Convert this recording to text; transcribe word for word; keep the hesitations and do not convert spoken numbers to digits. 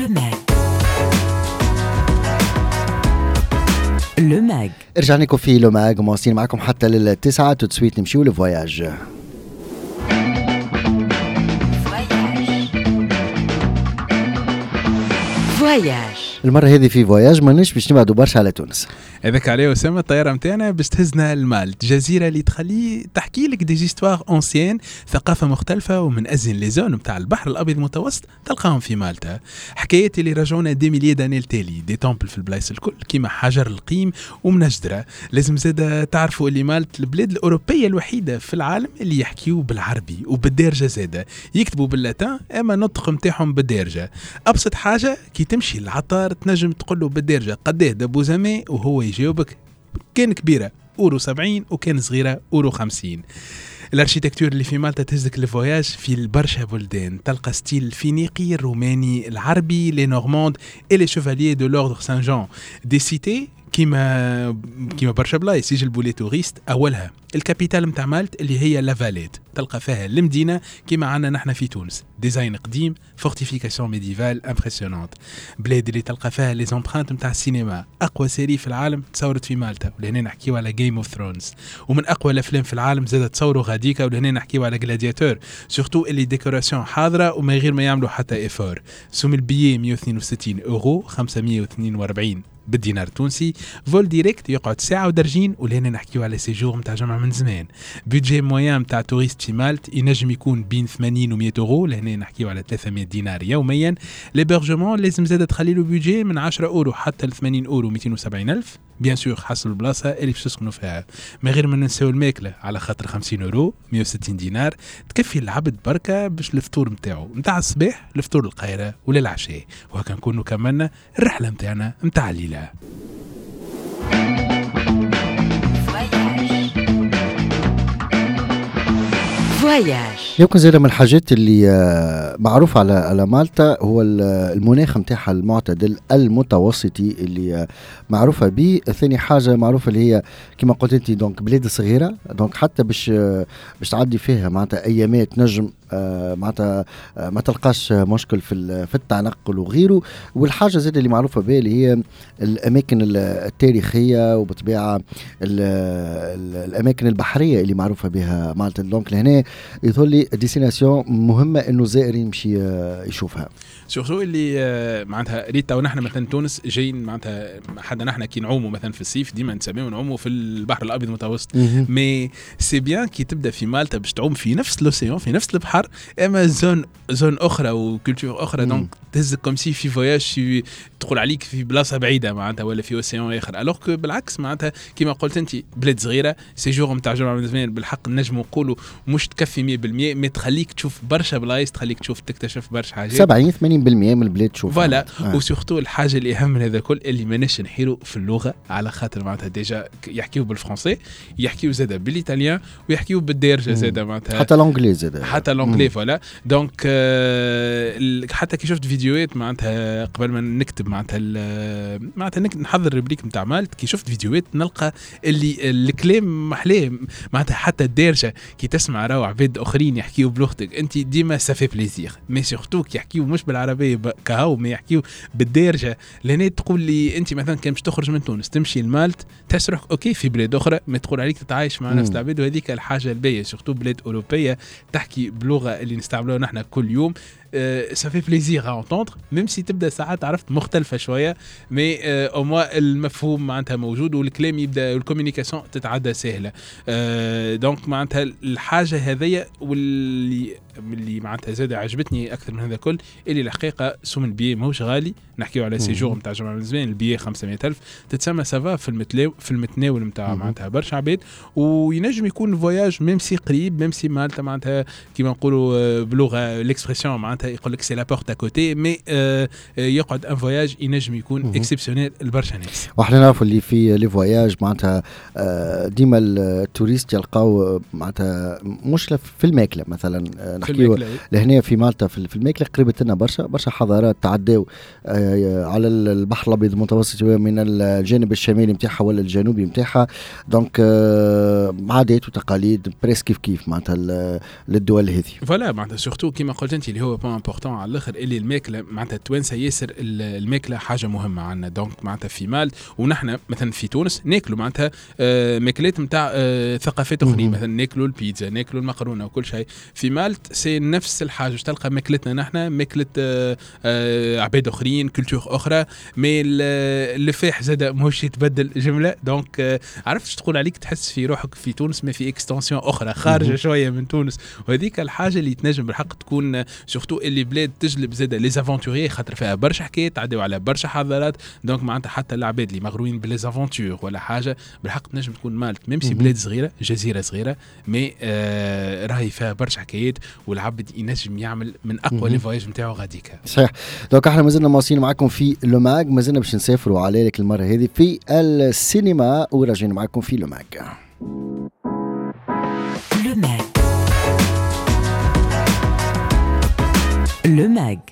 Le Mag. Le Mag. رجعنا لكم في لو ماغ مواصلين معكم حتى للتسعة. تسويت نمشيو لفواياج. فواياج. المرة هذه في فواياج مانيش باش نبعدوا برشا على تونس. هذاك عليه أسامة الطيارة متاعنا باش تهزنا المالت، جزيرة اللي تخلي تحكي لك دي زيستوار أونسيان، ثقافة مختلفة، ومن أزين لي زون متاع البحر الأبيض المتوسط تلقاهم في مالتا. حكايات اللي رجعونا دي ميليي داني التالي، دي تومبل في البلايص الكل كيما حجر القيم ومنجدرة. لازم زادا تعرفوا اللي مالت البلاد الأوروبية الوحيدة في العالم اللي يحكيوا بالعربي وبالدارجة زادا، يكتبوا باللاتان أما نطق متاعهم بالدارجة. أبسط حاجة كي تمشي العطار تنجم تقول له بالدارجة قديه دبو زمان وهو يجاوبك، كان كبيرة أورو سبعين وكان صغيرة أورو خمسين. الاركيتكتور اللي في مالطا تهزك الفواياج في البرشا بلدان، تلقى ستيل الفينيقي الروماني العربي لي نورماند اي لي شيفاليي دو لوردر سان جان، دي سيتي كيما كيما برشا بلايص يجلبوا لي توريست. اولها الكابيتال نتاع مالت اللي هي لافاليت، تلقى فيها المدينه كيما عندنا نحن في تونس، ديزاين قديم، فورتيفيكاسيون ميديفال امبرسيونانت. بلاد اللي تلقى فيها لي زامبرانت نتاع السينما، اقوى سيري في العالم تصورت في مالطا ولهنا نحكيو على جيم اوف ثرونز، ومن اقوى الافلام في العالم زاد تصوروا غاديكا ولهنا نحكيو على جلادياتور، سورتو اللي ديكوراسيون حاضره وما غير ما يعملوا حتى ايفور. سوم البيي مية واثنين وستين اورو، خمسمية واثنين وأربعين بالدينار التونسي. فول ديريكت يقعد ساعة ودرجين ولهنا نحكيو على سيجور متاع جمع من زمان. بيدجي مويان متاع توريست في مالت ينجم يكون بين ثمانين ومية أورو، لهنا نحكيو على ثلاثمية دينار يوميا. ليبرجمون لازم زادة تخلي له بيدجي من عشرة أورو حتى ل ثمانين أورو، مئتين وسبعين ألف بيان سور حسب البلاصة اللي باش تسكنوا فيها. ما غير ما ننساو الماكلة على خاطر خمسين أورو، مية وستين دينار تكفي العبد بركة باش الفطور متاعه متاع الصباح الفطور القاهرة ولا العشاء. وهكا نكونوا كملنا الرحلة متاعنا متاع الليلة. فواياج. يمكن زي من الحاجات اللي معروف على على مالطا هو المناخ متاعها المعتدل المتوسطي اللي معروفه به. ثاني حاجه معروفه اللي هي كما قلت انت دونك بلاد صغيره، دونك حتى باش باش تعدي فيها معناتها ايامات نجم معناتها ما تلقاش مشكل في في التنقل وغيره. والحاجه زاد اللي معروفه بها اللي هي الاماكن التاريخيه وبطبيعه الاماكن البحريه اللي معروفه بها مالطا. دونك لهنا يظل لي ديستيناسيون مهمه انه زائر يمشي يشوفها، سورتو اللي معناتها ريتا ونحن مثلا تونس جايين معناتها حدا نحن كي نعوموا مثلا في الصيف ديما نسميو نعوموا في البحر الابيض المتوسط، مي سي بيان كي تبدا في مالطا باش تعوم في نفس لوسيون في نفس البحر، اما زون زون اخرى وكولتور اخرى، دونك تهزك كوم سي في فواياج تقول عليك في بلاصه بعيده معناتها ولا في اوسيون اخر. الوغ كو بالعكس معناتها كيما قلت انت بلاد صغيره سيجور نتاع جمعه من زمان بالحق نجموا نقولوا مش تكفي مية بالمية، ما تخليك تشوف برشا بلايص، تخليك تشوف تكتشف برشا حاجات. سبعين ثمانين بالمية من البلاد تشوف فوالا. آه. وسورتو الحاجه اللي اهم من هذا كل اللي ماناش نحيروا في اللغه، على خاطر معناتها ديجا يحكيوا بالفرنسي، يحكيوا زاده بالايطاليان، ويحكيوا بالدارجه زاده معناتها حتى لونجلي زاده حتى لونجلي. فوالا دونك آه حتى كي شفت فيديوهات معناتها قبل ما نكتب معناتها معناتها نحضر الريبليك نتاع مالت، كي شفت فيديوهات نلقى اللي الكلام محلاه معناتها حتى الدارجه كي تسمع راهو عباد اخرين يحكيوا بلغتك انت ديما سافي بليزير، مي سورتو كي يحكيوا مش بالعربيه كهو ما يحكيوا بالدارجه. لهنا تقول لي انت مثلا كان باش تخرج من تونس تمشي لمالت تحس روحك اوكي في بلاد اخرى، ما تقول عليك تتعايش مع نفس العباد، وهذيك الحاجه الباهيه سورتو بلاد اوروبيه تحكي بلغه اللي نستعملوها نحن كل يوم. ça fait plaisir à entendre même si تبدا ساعات عرفت مختلفه شويه، مي او موا المفهوم معناتها موجود والكلام يبدا والكوميونيكاسيون تتعدى سهله. دونك معناتها الحاجه هذيا واللي اللي معناتها زاد عجبتني اكثر من هذا كل اللي الحقيقه سوم البي ماهوش غالي. نحكيو على سيجور نتاع جمعه من زمان البي خمسمية ألف تتسمى سافا في المتلاو في المتناول نتاع معناتها برشا عباد، وينجم يكون فواياج ميم سي قريب ميم سي مالطا معناتها كيما نقولوا بلغه ليكسبرسيون معناتها يقول لك سي لا بورت ا كوتي، مي يقعد ان فواياج ينجم يكون اكسبسيونيل لبرشا ناس. واحنا نعرفوا اللي في لي فواياج معناتها ديما التوريست يلقاو معناتها مش في الماكله مثلا، نحكيو لهنا في مالطا في الماكله قريبه لنا برشا برشا حضارات تعداو على البحر الابيض المتوسط من الجانب الشمالي نتاعها ولا الجنوبي نتاعها، دونك عادات وتقاليد بريس كيف كيف معناتها للدول هذه. فوالا معناتها سورتو كيما قلت انت اللي هو بوان امبورطون على الاخر اللي الماكله معناتها التوانسه ياسر الماكله حاجه مهمه عندنا. دونك معناتها في مالت ونحن مثلا في تونس ناكلوا معناتها آه ماكلات نتاع آه ثقافات اخرين، مثلا ناكلوا البيتزا ناكلوا المقرونه وكل شيء. في مالت سي نفس الحاجه، تلقى ماكلتنا نحن ماكله آه آه عباد اخرين كولتور اخرى، مي اللفاح زاد ماهوش يتبدل جمله. دونك آه عرفتش تقول عليك تحس في روحك في تونس ما في اكستنسيون اخرى خارجه شويه من تونس، وهذيك الحاجه اللي تنجم بالحق تكون سورتو اللي بلاد تجلب زاده لي زافونتوري، خاطر فيها برشا حكايات تعديو على برشا حضارات. دونك معناتها حتى العباد اللي مغروين بلي زافونتور ولا حاجه بالحق تنجم تكون مالت ميمسي بلاد صغيره جزيره صغيره، مي آه راهي فيها برشا حكايات والعبد ينجم يعمل من اقوى لي فواياج نتاعو غاديكا. صحيح. دونك احنا مازلنا مواصلين معكم في لو ماغ، مازلنا باش نسافروا على لك المره هذه في السينما وراجعين معكم في لو ماغ. Le Mag. Le Mag.